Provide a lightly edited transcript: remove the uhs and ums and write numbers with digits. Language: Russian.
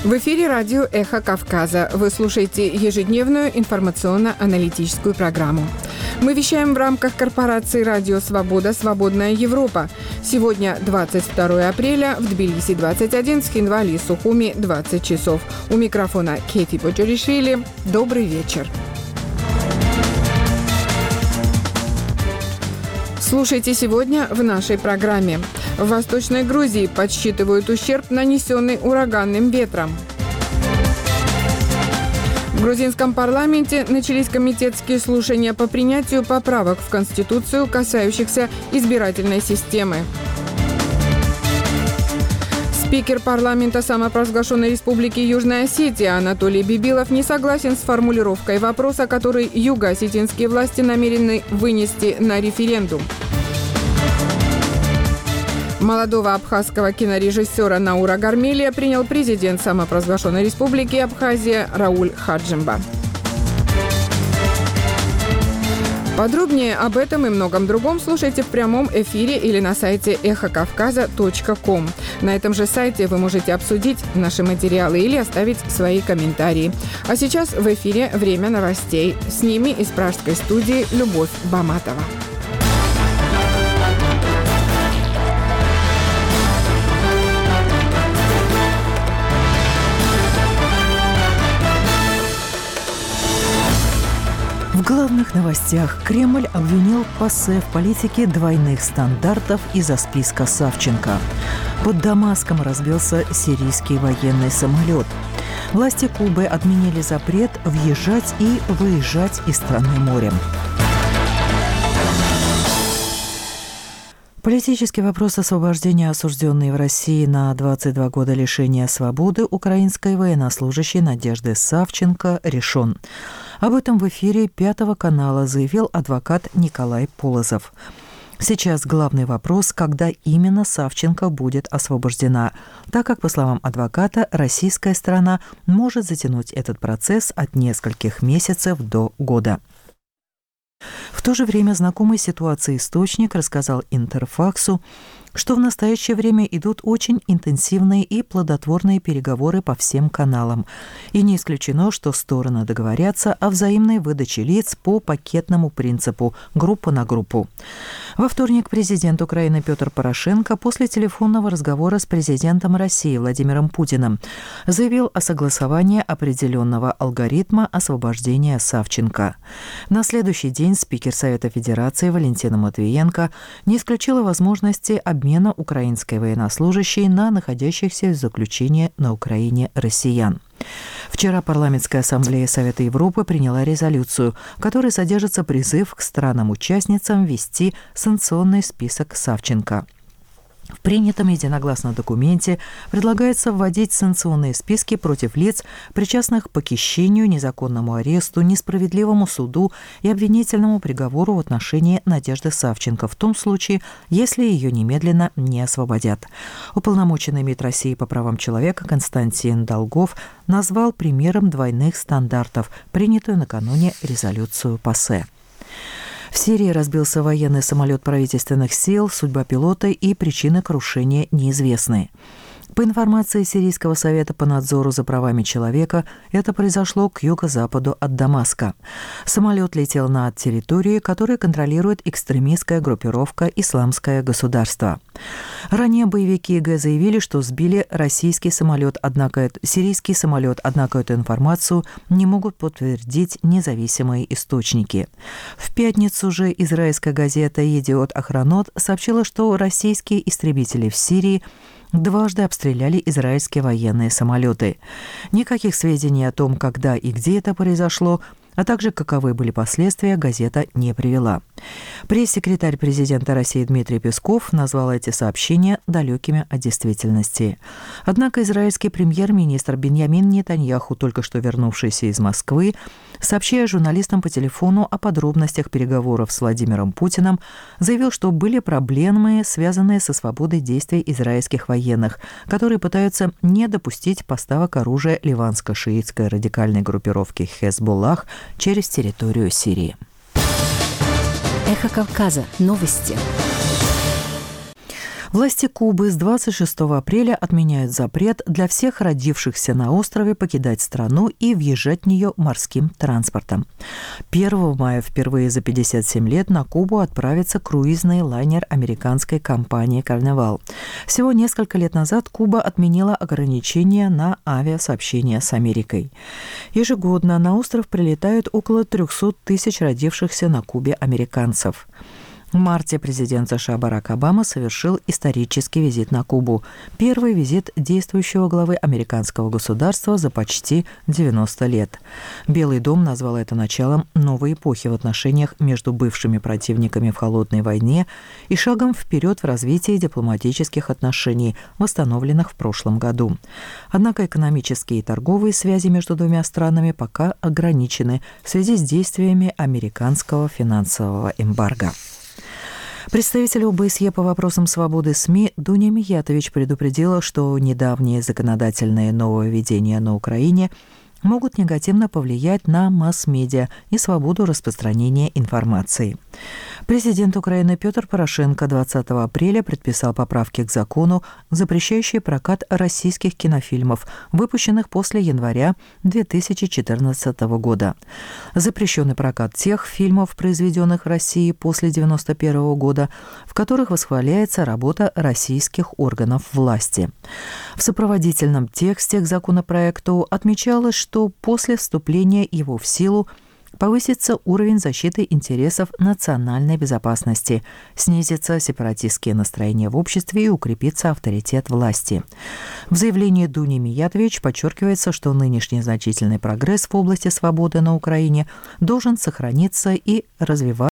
В эфире радио «Эхо Кавказа». Вы слушаете ежедневную информационно-аналитическую программу. Мы вещаем в рамках корпорации «Радио Свобода. Свободная Европа». Сегодня 22 апреля, в Тбилиси 21, в Схинвали и Сухуми 20 часов. У микрофона Кети Поджаришвили. Добрый вечер. Слушайте сегодня в нашей программе. В Восточной Грузии подсчитывают ущерб, нанесенный ураганным ветром. В грузинском парламенте начались комитетские слушания по принятию поправок в Конституцию, касающихся избирательной системы. Спикер парламента самопровозглашенной республики Южная Осетия Анатолий Бибилов не согласен с формулировкой вопроса, который юго-осетинские власти намерены вынести на референдум. Молодого абхазского кинорежиссера Наура Гармелия принял президент самопровозглашенной республики Абхазия Рауль Хаджимба. Подробнее об этом и многом другом слушайте в прямом эфире или на сайте эхокавказа.ком. На этом же сайте вы можете обсудить наши материалы или оставить свои комментарии. А сейчас в эфире «Время новостей». С ними из пражской студии Любовь Баматова. В главных новостях Кремль обвинил ПАСЕ в политике двойных стандартов из-за списка Савченко. Под Дамаском разбился сирийский военный самолет. Власти Кубы отменили запрет въезжать и выезжать из страны морем. Политический вопрос освобождения осужденной в России на 22 года лишения свободы украинской военнослужащей Надежды Савченко решен. Об этом в эфире Пятого канала заявил адвокат Николай Полозов. Сейчас главный вопрос, когда именно Савченко будет освобождена, так как, по словам адвоката, российская сторона может затянуть этот процесс от нескольких месяцев до года. В то же время знакомый ситуации источник рассказал Интерфаксу, что в настоящее время идут очень интенсивные и плодотворные переговоры по всем каналам. И не исключено, что стороны договорятся о взаимной выдаче лиц по пакетному принципу группа на группу. Во вторник президент Украины Петр Порошенко после телефонного разговора с президентом России Владимиром Путиным заявил о согласовании определенного алгоритма освобождения Савченко. На следующий день спикер Совета Федерации Валентина Матвиенко не исключила возможности обмена украинской военнослужащей на находящихся в заключении на Украине россиян. Вчера парламентская ассамблея Совета Европы приняла резолюцию, в которой содержится призыв к странам-участницам ввести санкционный список Савченко. В принятом единогласно документе предлагается вводить санкционные списки против лиц, причастных к похищению, незаконному аресту, несправедливому суду и обвинительному приговору в отношении Надежды Савченко в том случае, если ее немедленно не освободят. Уполномоченный МИД России по правам человека Константин Долгов назвал примером двойных стандартов принятую накануне резолюцию ПАСЕ. В Сирии разбился военный самолет правительственных сил, судьба пилота и причины крушения неизвестны. По информации Сирийского совета по надзору за правами человека, это произошло к юго-западу от Дамаска. Самолет летел над территорией, которую контролирует экстремистская группировка «Исламское государство». Ранее боевики ИГ заявили, что сбили российский самолет, сирийский самолет, однако эту информацию не могут подтвердить независимые источники. В пятницу же израильская газета «Едиот Ахронот» сообщила, что российские истребители в Сирии дважды обстреляли израильские военные самолеты. Никаких сведений о том, когда и где это произошло, а также каковы были последствия, газета не привела. Пресс-секретарь президента России Дмитрий Песков назвал эти сообщения далекими от действительности. Однако израильский премьер-министр Биньямин Нетаньяху, только что вернувшийся из Москвы, сообщая журналистам по телефону о подробностях переговоров с Владимиром Путиным, заявил, что были проблемы, связанные со свободой действий израильских военных, которые пытаются не допустить поставок оружия ливанско-шиитской радикальной группировки «Хезболлах» через территорию Сирии. Эхо Кавказа. Новости. Власти Кубы с 26 апреля отменяют запрет для всех родившихся на острове покидать страну и въезжать в нее морским транспортом. 1 мая впервые за 57 лет на Кубу отправится круизный лайнер американской компании «Карнивал». Всего несколько лет назад Куба отменила ограничения на авиасообщение с Америкой. Ежегодно на остров прилетают около 300 тысяч родившихся на Кубе американцев. В марте президент США Барак Обама совершил исторический визит на Кубу. Первый визит действующего главы американского государства за почти 90 лет. Белый дом назвал это началом новой эпохи в отношениях между бывшими противниками в холодной войне и шагом вперед в развитии дипломатических отношений, восстановленных в прошлом году. Однако экономические и торговые связи между двумя странами пока ограничены в связи с действиями американского финансового эмбарго. Представитель ОБСЕ по вопросам свободы СМИ Дуня Миятович предупредила, что недавние законодательные нововведения на Украине могут негативно повлиять на масс-медиа и свободу распространения информации. Президент Украины Петр Порошенко 20 апреля предписал поправки к закону, запрещающие прокат российских кинофильмов, выпущенных после января 2014 года. Запрещен и прокат тех фильмов, произведенных в России после 1991 года, в которых восхваляется работа российских органов власти. В сопроводительном тексте к законопроекту отмечалось, что после вступления его в силу повысится уровень защиты интересов национальной безопасности, снизятся сепаратистские настроения в обществе и укрепится авторитет власти. В заявлении Дуни Миятович подчеркивается, что нынешний значительный прогресс в области свободы на Украине должен сохраниться и развиваться